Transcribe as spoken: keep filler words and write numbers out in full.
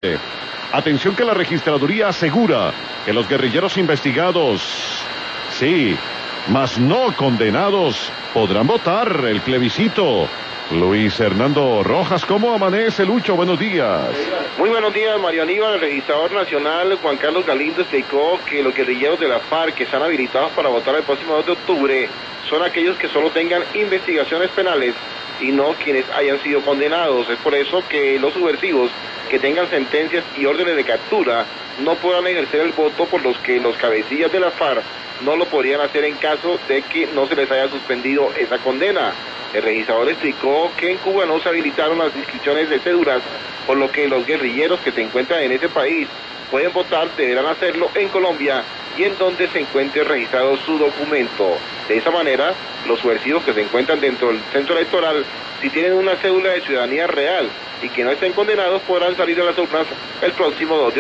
Atención que la registraduría asegura que los guerrilleros investigados, sí, mas no condenados, podrán votar el plebiscito. Luis Hernando Rojas, ¿cómo amanece, Lucho? Buenos días. Muy buenos días, Mario Aníbal. El registrador nacional Juan Carlos Galindo explicó que los guerrilleros de la FARC que están habilitados para votar el próximo dos de octubre son aquellos que solo tengan investigaciones penales y no quienes hayan sido condenados. Es por eso que los subversivos que tengan sentencias y órdenes de captura no podrán ejercer el voto, por los que los cabecillas de la FARC no lo podrían hacer en caso de que no se les haya suspendido esa condena. El registrador explicó que en Cuba no se habilitaron las inscripciones de cédulas, por lo que los guerrilleros que se encuentran en ese país pueden votar, deberán hacerlo en Colombia y en donde se encuentre registrado su documento. De esa manera, los subversivos que se encuentran dentro del centro electoral, si tienen una cédula de ciudadanía real y que no estén condenados, podrán salir a las urnas el próximo dos de octubre.